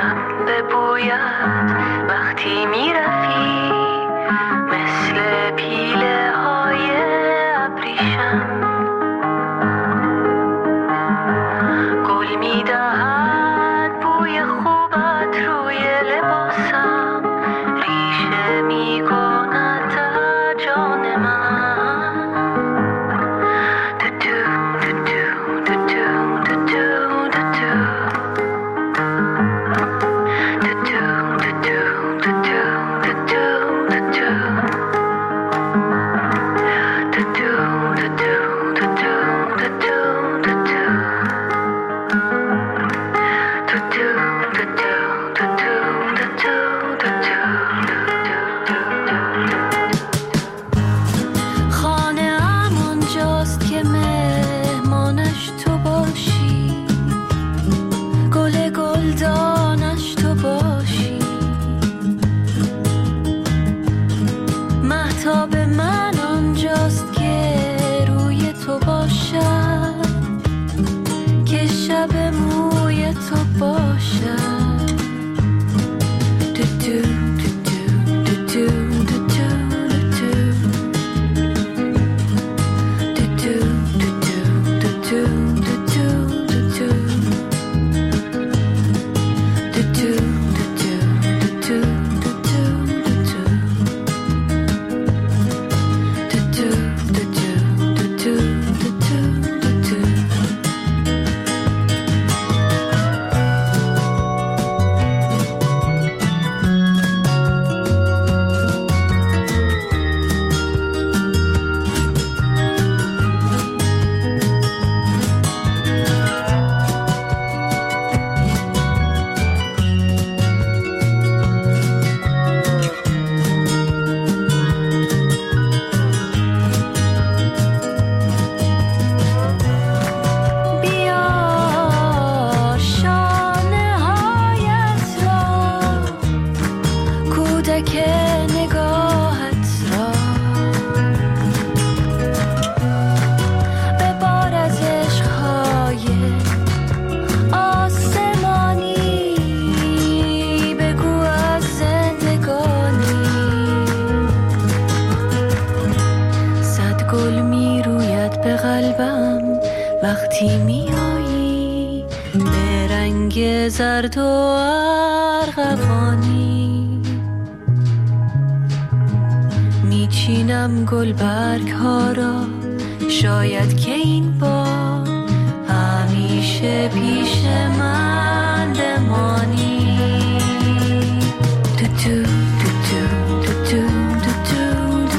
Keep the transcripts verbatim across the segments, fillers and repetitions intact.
دلم ببوید وقتی میرفی، مثل پیله های ابریشم گل میدهد بوی خوبت روی لباسم، ریشه میکند در جان من. وقتی میایی به رنگ زرد و ارغوانی، میچینم گلبرگ ها را، شاید که این بار همیشه پیش من بمانی. تو تو تو تو تو تو تو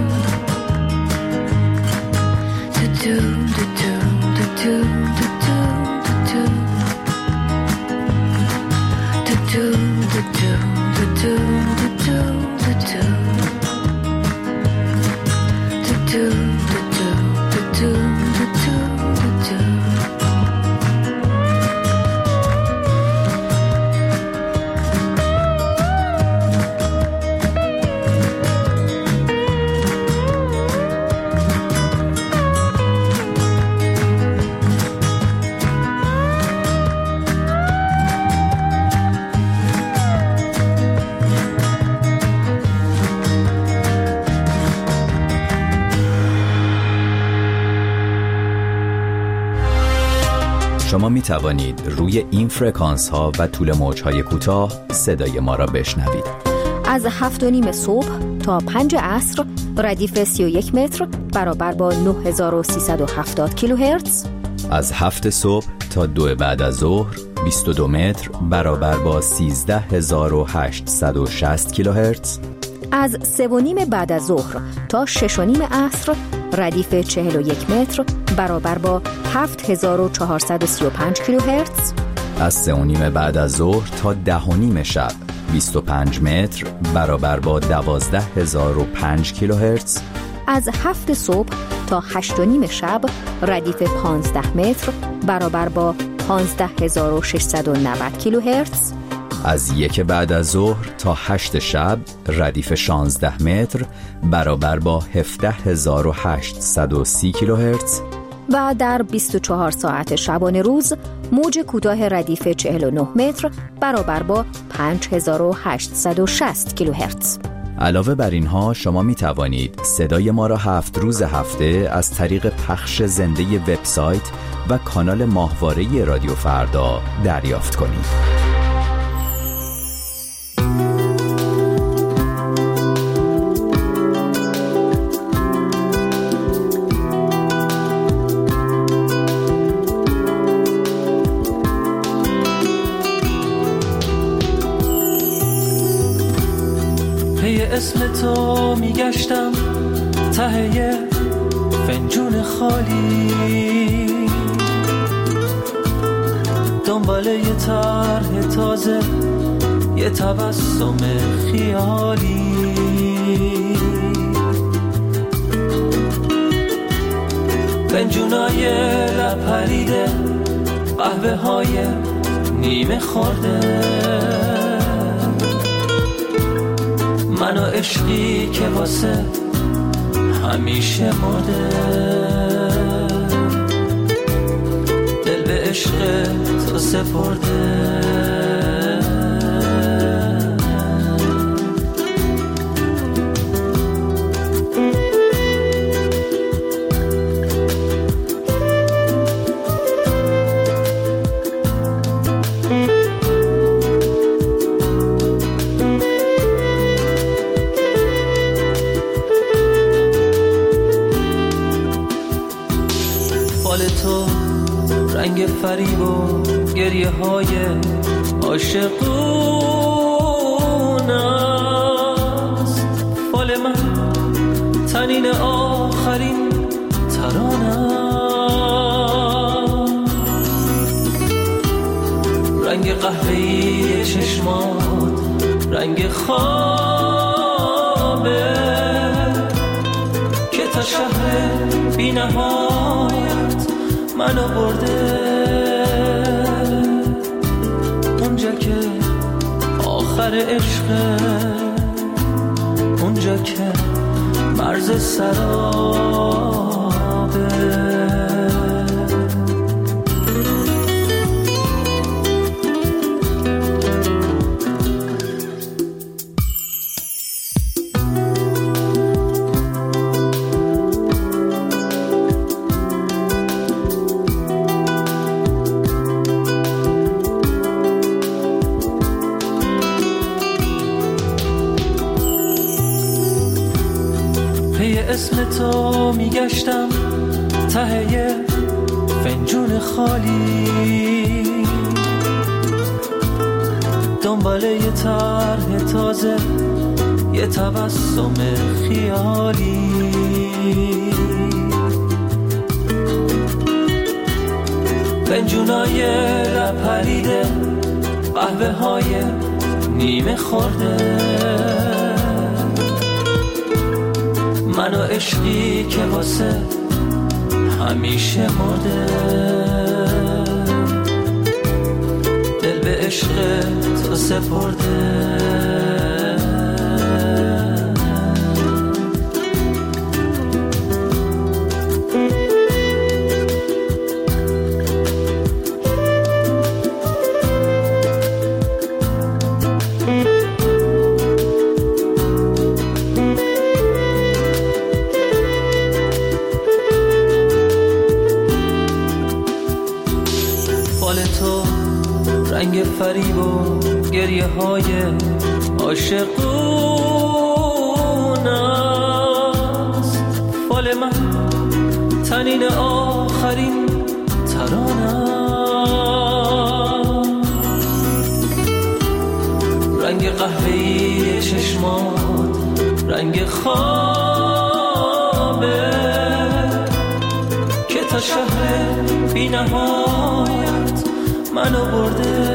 تو تو شما می توانید روی این فرکانس ها و طول موج های کوتاه صدای ما را بشنوید. از هفت و نیم صبح تا پنج عصر ردیف سی و یک متر برابر با نه هزار و سیصد و هفتاد کیلوهرتز. از هفت صبح تا دو بعد از ظهر بیست و دو متر برابر با سیزده هزار و هشتصد و شصت کیلوهرتز. از سه و نیم بعد از ظهر تا شش و نیم عصر ردیف چهل و یک متر برابر با هفت هزار و چهارصد و سی و پنج کیلوهرتز. از سه و نیم بعد از ظهر تا ده و نیم شب بیست و پنج متر برابر با دوازده هزار و پنج کیلوهرتز. از هفت صبح تا هشت و نیم شب ردیف پانزده متر برابر با پانزده هزار و ششصد و نود کیلوهرتز. از یک بعد از ظهر تا هشت شب ردیف شانزده متر برابر با هفده هزار و هشتصد و سی کیلوهرتز. و در بیست و چهار ساعت شبانه روز موج کوتاه ردیف چهل و نه متر برابر با پنج هزار و هشتصد و شصت کیلوهرتز. علاوه بر اینها شما می توانید صدای ما را هفت روز هفته از طریق پخش زنده وبسایت و کانال ماهواره رادیو فردا دریافت کنید. اسم تو میگشتم ته فنجون خالی، دنبال یه طرح تازه، یه تبسم خیالی. فنجونای لپریده، قهوه های نیمه خورده، من و عشقی که واسه همیشه مرده، دل به عشق تو سپرده. رنگ فریب و گریه های عاشقون است، فال من تنین آخرین ترانم، رنگ قهوه‌ای چشمات رنگ خوابه که تا شهر بی نهایت منو برده، اونجا که آخر عشقه، اونجا که مرز سرابه. اسم تو میگشتم ته فنجون خالی، دنبال یه طرح تازه، یه تبسم خیالی. فنجونای لپریده، قهوه های نیمه خورده، من و عشقی که واسه همیشه مرده، دل به عشق تو سپرده. رنگ فریب و گریه های عاشقون است، فال من تنین آخرین ترانم، رنگ قهوه‌ای چشمات رنگ خوابه که تا شهر بی نهایت منو برده،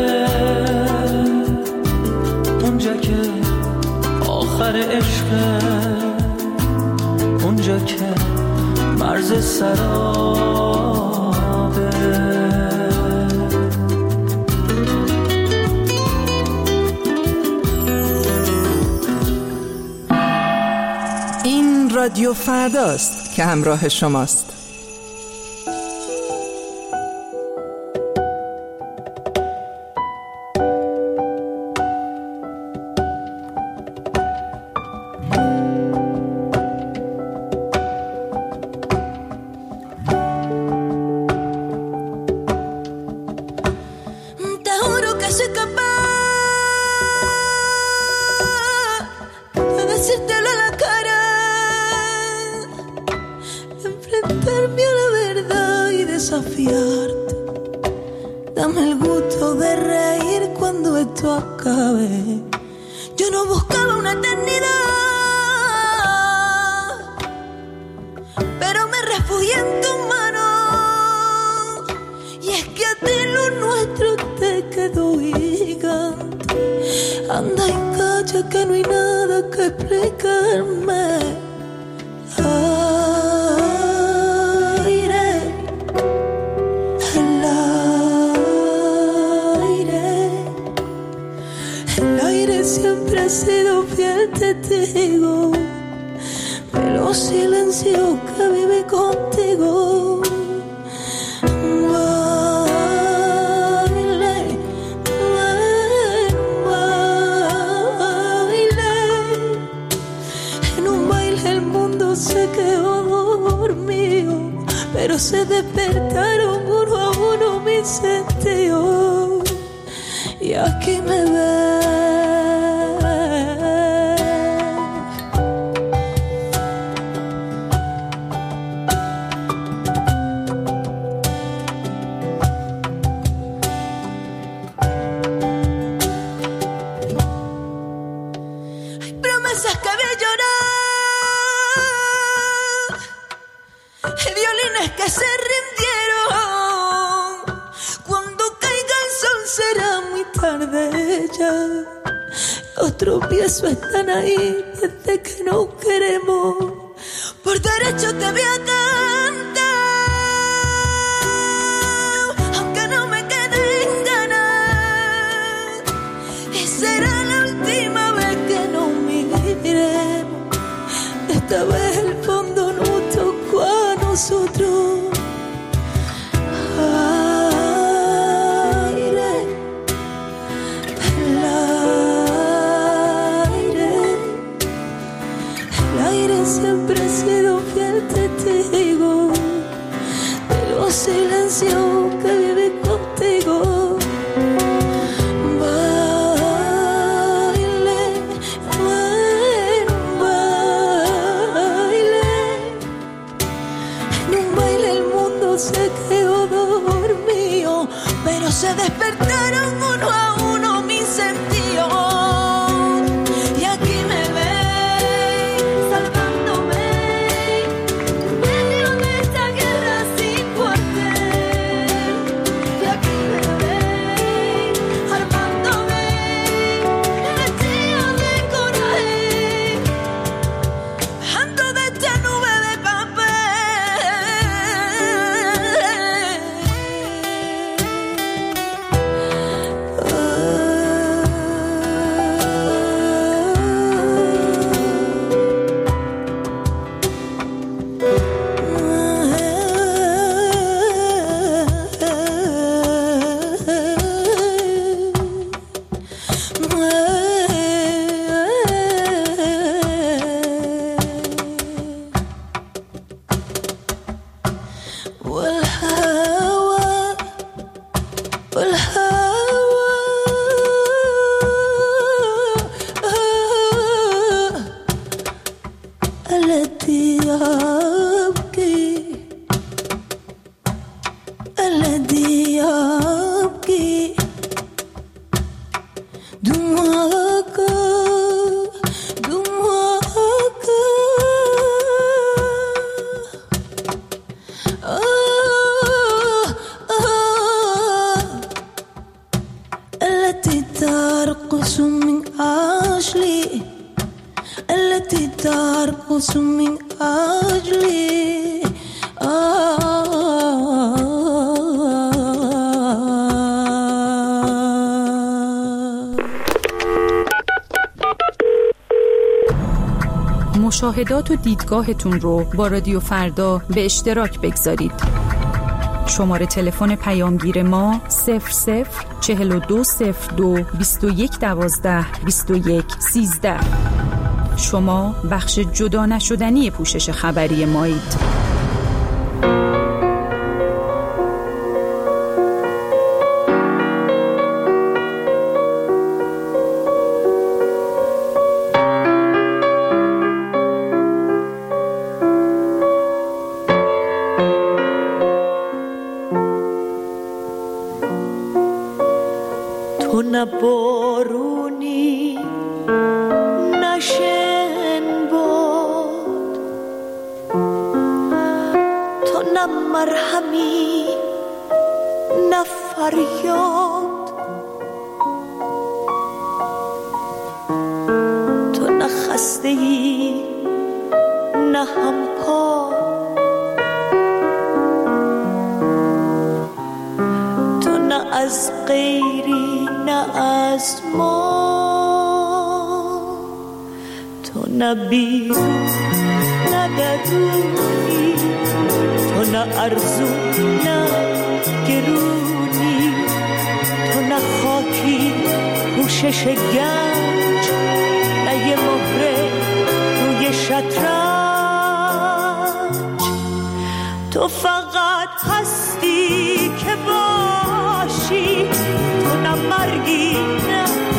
اونجا که آخر عشقه، اونجا که مرز سرابه. این رادیو فرداست که همراه شماست. eso acabe. Yo no buscaba una eternidad, pero me refugié en tus manos. Y es que a ti lo nuestro te quedó gigante. Anda y calla que no hay nada que explicarme. Aire, el aire, el aire siempre ha sido fiel testigo de los silencios que viví contigo. Se quedó dormido, pero se despertaron uno a uno mis sentidos. Y aquí me ves. Hay promesas que había llorado, violines que se rindieron. Cuando caiga el sol será muy tarde ya. Los tropiezos están ahí desde que nos queremos. Por derecho te voy a cantar, aunque no me queden ganas. Y será la última vez que nos miremos. Esta vez el fondo nos tocó a nosotros. Aire, el aire, el aire siempre ha sido fiel testigo de los silencios que viví contigo. Se quedó dormido, pero se despertaron uno a uno mis sentidos. Y aquí me ves, salvándome en medio de esta guerra sin cuartel. Y aquí me ves, armándome vestido de coraje, bajando de esta nube de papel. ترقص من أجلي التي ترقص من أجلي مشاهدات و دیدگاهتون رو با رادیو فردا به اشتراک بگذارید. شماره تلفن پیامگیر ما صفر صفر چهل و دو صفر دو بیست و یک دوازده بیست و یک سیزده. شما بخش جدا نشدنی پوشش خبری مایید. تو نه بارونی نشن بود، تو نه مرهمی نه فریاد، تو نه خسته‌ای نه همپا، تو نه از غیری نه از ما، تو نه بیرون نه درونی، تو نه ارزو نه گرونی، تو نه خاکی پوشش گنج نه یه مهره روی شطرنج، تو فقط هستی که باشی، تو نه مرگی نه